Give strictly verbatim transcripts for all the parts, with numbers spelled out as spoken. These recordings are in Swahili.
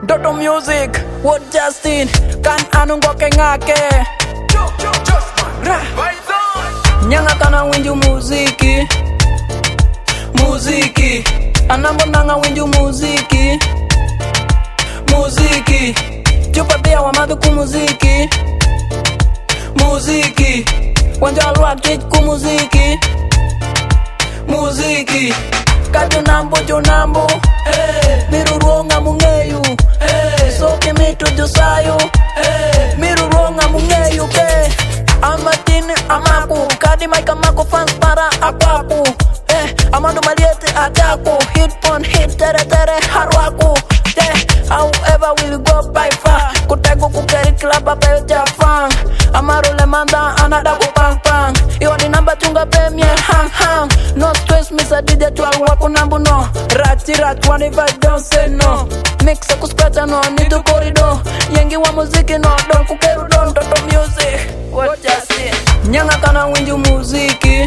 Doto Music, what Justin, kan anungo kengake. Nyanga kana winju muziki, muziki. Anambo nanga winju muziki, muziki. Chupa bia wa madu kumuziki, muziki. Wanja alwa kich kumuziki, muziki. Kajo nambo jo nambo, hey. Miru ronga mungeyu, hey. Soke mito jo sayo, hey. Miru ronga mungeyu ke. Amatini amaku, kadi maika mako fans para apaku, eh. Amando maliete ataku, hit on hit tere tere harwaku, eh. However will go by far, kutego kukeri club apel jafang. Amaro le manda anada kupang pang. Iyo ni namba chunga premier hang hang. No stress misa D J twelve wako nambu no. Rati rat one if I don't say no. Mixa kuspacha no nidu corridor. Yengi wa muziki no don kukeru don. Doto Music, what just it? Nyanga kana winju muziki,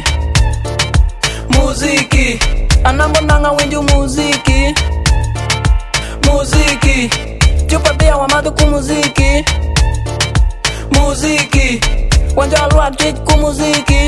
muziki. Anambo nanga winju muziki, muziki. Chupa bia wa madu kumuziki, muziki. Wanja alwa kich kumuziki,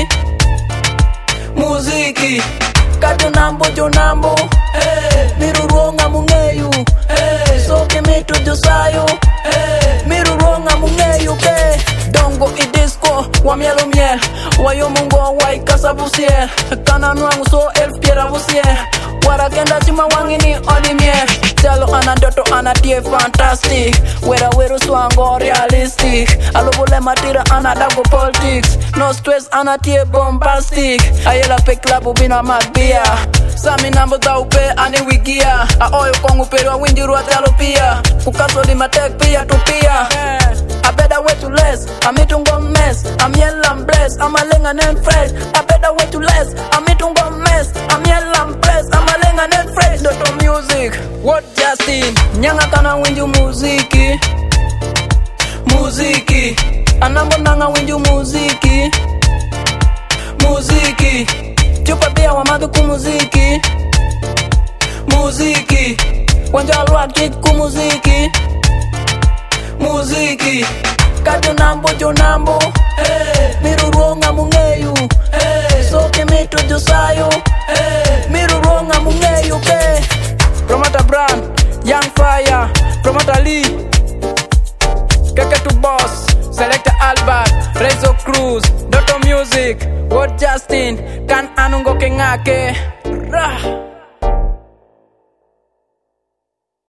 muziki. Kajo nambo jo nambo, hey. Miru ronga mungeyu, hey. Soke mito jo sayo, hey. Miru ronga mungeyu ke. Dongo i disco, wa mielo miel. Wayo mungo wa ikasa busiel. Kana nuangu so elf piera busiel. Wara kenda chima wangini oli miel. Chalo anadoto anatie fantastic. Wera weru swango realistic. Alubule matira anadago politics. No stress anatie bombastic. Ayela pe klabu bina magbia. Sami nambo da upe ane wigia. A oyo kongu periwa windiru atalo pia. Kukaso di matek pia tupia. A better way to less. I'm eating one mess. I'm yellow and blessed. I'm a lenga and fresh. A better way to less. I'm eating one mess. I'm yellow and blessed. I'm a lenga and fresh. Doto Music, what Justin? Nyanga kana winju muziki, muziki. Anambo nanga winju muziki, muziki. Chupa bia wa madu kumuziki, muziki. Wanja alwa kich kumuziki, muziki. Kajo nambo jo nambo, hey. Miru ronga mungeyu, hey. Soke mito jo sayo, hey. Miru ronga mungeyu ke. Promoter Brand, Young Fire, Promoter Lee, Keke to Boss, Selector Albert, Rezo Cruz, Doto Music, What Justin, Kan Anungo Kengake. Rah.